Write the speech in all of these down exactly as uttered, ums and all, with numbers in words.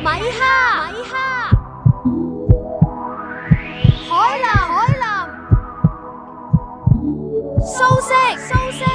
米哈，米哈，海南，海南，蘇軾，蘇軾。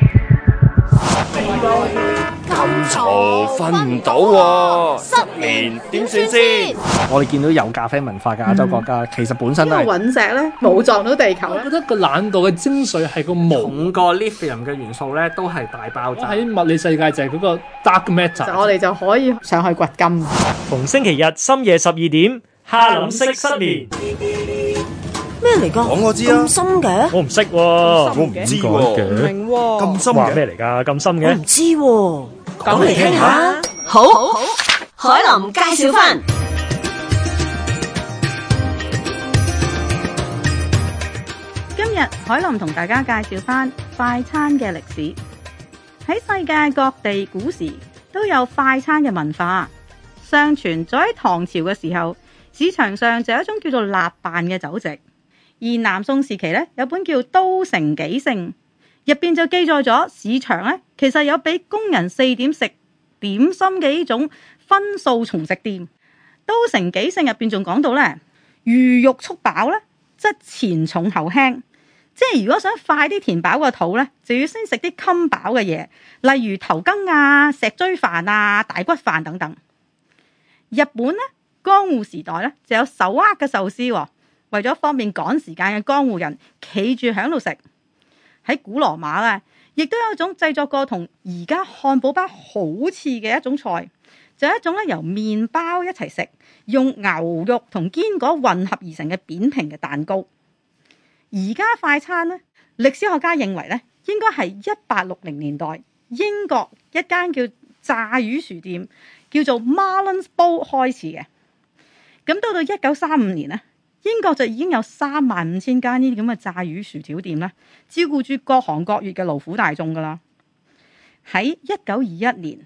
咁嘈瞓唔到喎，失眠點算先？ 我哋見到有咖啡文化嘅亞洲國家，嗯、其實本身都係隕石咧冇撞到地球咧。 我覺得個懶惰嘅精髓係個重過 lithium 嘅元素咧，都係大爆炸。喺物理世界就係嗰個 dark matter。 我哋就可以上去掘金。 逢星期日深夜十二點，哈林式失眠。 咩嚟㗎？ 講我知啊， 咁深嘅？ 我唔識喎， 我唔知喎， 唔明喎， 咁深嘅話咩嚟㗎？咁深嘅？ 我唔知喎， 講嚟聽下。 好，好，海林介紹返。 今日海林同大家介紹返快餐嘅歷史。喺世界各地古時都有快餐嘅文化。相傳早喺唐朝嘅時候，市場上就有一種叫做臘飯嘅酒席。而南宋時期咧，有本叫《都城紀勝》，入邊就記載咗市場咧，其實有俾工人四點食點心嘅呢種分數重食店。《都城紀勝》入邊仲講到咧，魚肉速飽咧，則前重後輕。即係如果想快啲填飽個肚咧，就要先食啲襟飽嘅嘢，例如頭羹啊、石椎飯啊、大骨飯等等。日本咧，江戶時代咧就有手握嘅壽司喎。為咗方便趕時間嘅江戶人企住喺度食。喺古羅馬咧，亦都有一種製作過同而家漢堡包好似嘅一種菜，就係一種咧由麵包一齊食，用牛肉同堅果混合而成嘅扁平嘅蛋糕。而家快餐咧，歷史學家認為咧，應該係一八六零年代英國一間叫炸魚薯店叫做 Marlin's Bowl 開始嘅。咁到到一九三五年咧，英國就已經有三萬五千間呢啲咁嘅炸魚薯條店啦，照顧住各行各業嘅勞苦大眾噶啦。喺一九二一年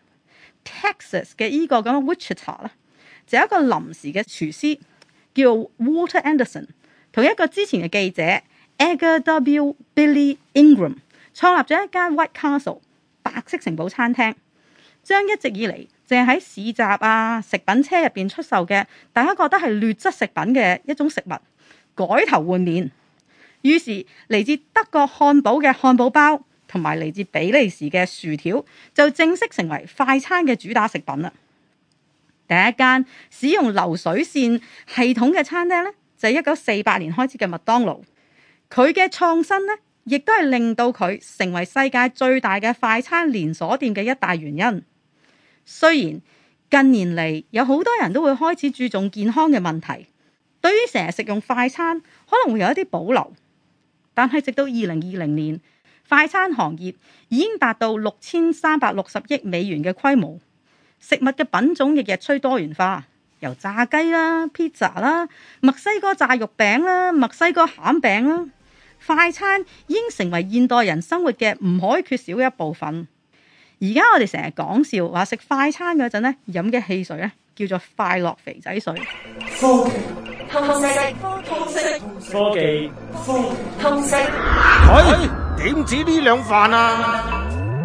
，Texas 嘅呢個咁嘅 Wichita 咧，就有一個臨時嘅廚師叫 Walter Anderson， 同一個之前嘅記者 Edgar W. Billy Ingram 創立咗一間 White Castle 白色城堡餐廳，將一直以嚟淨係喺市集啊、食品車入邊出售嘅，大家覺得係劣質食品嘅一種食物，改頭換面。於是嚟自德國漢堡嘅漢堡包，同埋嚟自比利時嘅薯條，就正式成為快餐嘅主打食品啦。第一間使用流水線系統嘅餐廳咧，就係一九四八年開始嘅麥當勞。佢嘅創新咧，亦都係令到佢成為世界最大嘅快餐連鎖店嘅一大原因。雖然近年嚟有好多人都會開始注重健康嘅問題，對於成日食用快餐可能會有一啲保留，但係直到二零二零年，快餐行業已經達到六千三百六十億美元嘅規模，食物嘅品種亦日趨多元化，由炸雞啦、pizza 啦、墨西哥炸肉餅啦、墨西哥餡餅啦，快餐已經成為現代人生活嘅唔可以缺少嘅一部分。而家我哋成日講笑話食快餐嗰陣咧，飲嘅汽水咧叫做快樂肥仔水。 科技通識，通識科技通識。 喂，點止呢兩飯啊？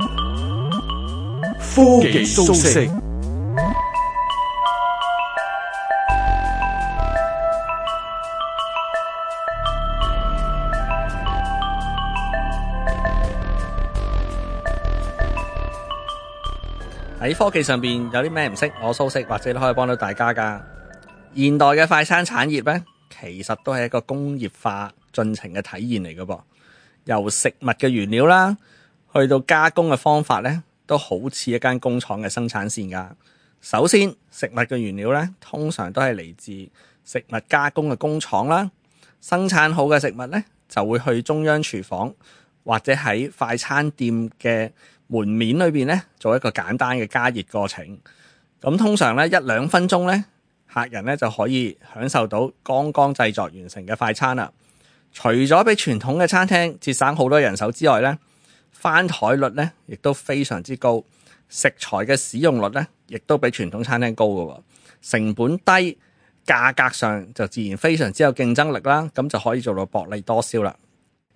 科技蘇軾。 喺科技上邊有啲咩唔識，我蘇軾或者都可以幫到大家噶。現代嘅快餐產業呢，其實都係一個工業化進程嘅體現嚟嘅噃。由食物嘅原料啦，去到加工嘅方法呢，都好似一間工廠嘅生產線噶。首先，食物嘅原料呢，通常都係嚟自食物加工嘅工廠啦。生產好嘅食物呢，就會去中央廚房或者喺快餐店嘅門面裏邊咧，做一個簡單嘅加熱過程。咁通常咧，一兩分鐘咧，客人咧就可以享受到剛剛製作完成嘅快餐啦。除咗比傳統嘅餐廳節省好多人手之外咧，翻台率咧亦都非常之高，食材嘅使用率咧亦都比傳統餐廳高嘅，成本低，價格上就自然非常之有競爭力啦。咁就可以做到薄利多銷啦。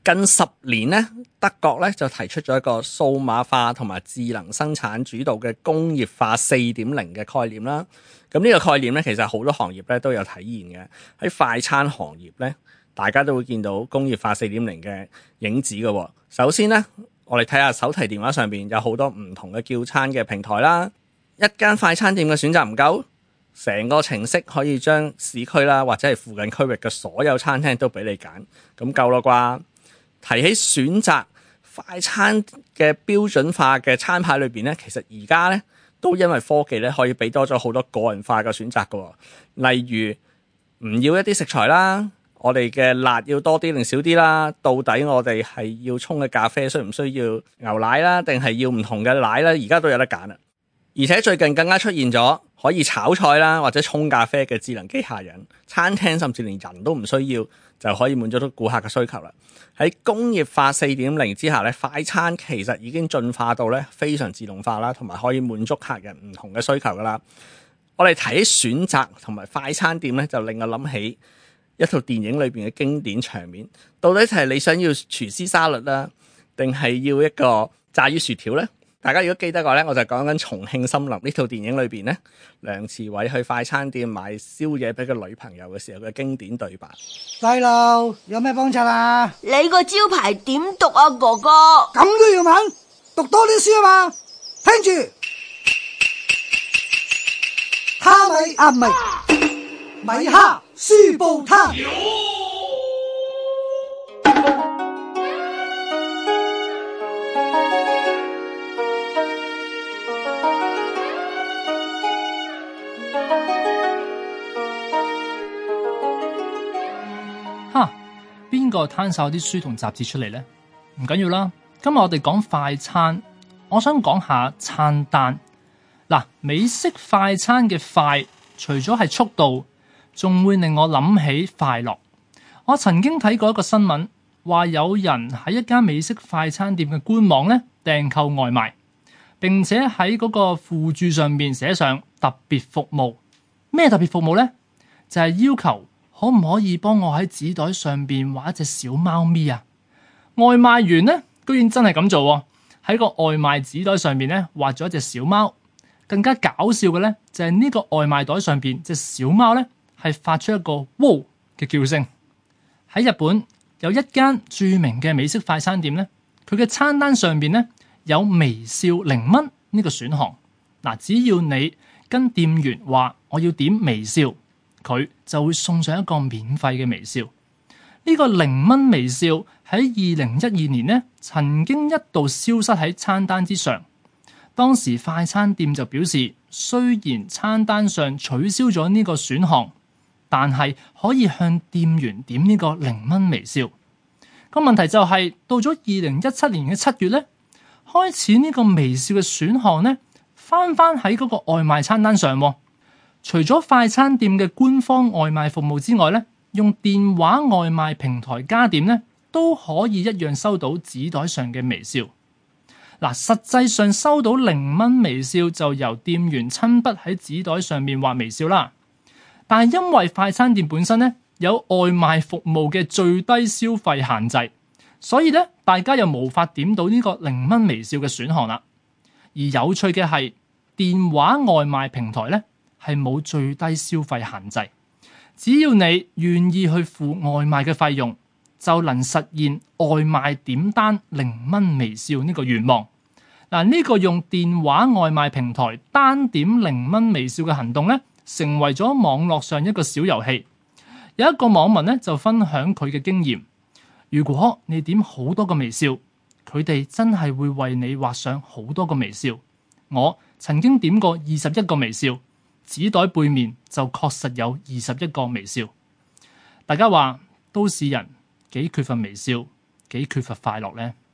近十年咧，德國咧就提出咗一個數碼化同埋智能生產主導嘅工業化四點零嘅概念啦。咁呢個概念咧，其實好多行業咧都有體現嘅。喺快餐行業咧，大家都會見到工業化四點零嘅影子嘅。首先咧，我哋睇下手提電話上邊有好多唔同嘅叫餐嘅平台啦。一間快餐店嘅選擇唔夠，成個程式可以將市區啦或者係附近區域嘅所有餐廳都俾你揀，咁夠啦啩？提起選擇快餐嘅標準化嘅餐牌裏邊咧，其實而家咧都因為科技咧可以俾多咗好多個人化嘅選擇嘅。例如唔要一啲食材啦，我哋嘅辣要多啲定少啲啦，到底我哋係要沖嘅咖啡需唔需要牛奶啦，定係要唔同嘅奶啦，而家都有得揀啦。而且最近更加出現咗可以炒菜啦或者沖咖啡嘅智能機械人，餐廳甚至連人都唔需要就可以滿足到顧客嘅需求啦。喺工業化四點零之下咧，快餐其實已經進化到咧非常自動化啦，同埋可以滿足客人唔同嘅需求噶啦。我哋睇選擇同埋快餐店咧，就令我諗起一套電影裏邊嘅經典場面。到底係你想要廚師沙律啦，定係要一個炸魚薯條呢？大家如果記得嘅話咧，我就講緊《重慶森林》呢套電影裏邊咧，梁朝偉去快餐店買宵夜俾個女朋友嘅時候嘅經典對白。 細路有咩幫襯啊？ 你個招牌點讀啊，哥哥？ 咁都要問？讀多啲書啊嘛！聽住，蝦米啊唔係米蝦書報攤。 邊個攤晒啲書同雜誌出嚟呢？唔緊要啦，今日我哋講快餐，我想講下餐單。嗱，美式快餐嘅快，除咗係速度，仲會令我諗起快樂。我曾經睇過一個新聞，話有人喺一間美式快餐店嘅官網咧訂購外賣，並且喺嗰個附注上面寫上特別服務。咩特別服務呢？就係要求可唔可以幫我喺紙袋上邊畫一隻小貓咪啊？外賣員咧居然真係咁做喎，喺個外賣紙袋上邊咧畫咗一隻小貓。更加搞笑嘅咧就係呢個外賣袋上邊隻小貓咧係發出一個喔嘅叫聲。喺日本有一間著名嘅美式快餐店咧，佢嘅餐單上邊咧有微笑零蚊呢個選項。嗱，只要你跟店員話我要點微笑，佢就會送上一個免費嘅微笑。呢個零蚊微笑喺二零一二年呢曾經一度消失喺餐單之上。當時快餐店就表示，雖然餐單上取消咗呢個選項，但係可以向店員點呢個零蚊微笑。個問題就係到咗二零一七年嘅七月呢，開始呢個微笑嘅選項呢翻翻喺嗰個外賣餐單上。除咗快餐店嘅官方外賣服務之外咧，用電話外賣平台家電咧都可以一樣收到紙袋上嘅微笑。嗱，實際上收到零蚊微笑就由店員親筆喺紙袋上面畫微笑啦。但係因為快餐店本身咧有外賣服務嘅最低消費限制，所以咧大家又無法點到呢個零蚊微笑嘅選項啦。而有趣嘅係，電話外賣平台咧係冇最低消費限制，只要你願意去付外賣嘅費用，就能實現外賣點單零蚊微笑呢個願望。嗱，呢個用電話外賣平台單點零蚊微笑嘅行動咧，成為咗網絡上一個小遊戲。有一個網民咧就分享佢嘅經驗，如果你點好多個微笑，佢哋真係會為你畫上好多個微笑。我曾經點過二十一個微笑，紙袋背面就確實有二十一個微笑。大家話都市人幾缺乏微笑，幾缺乏快樂呢？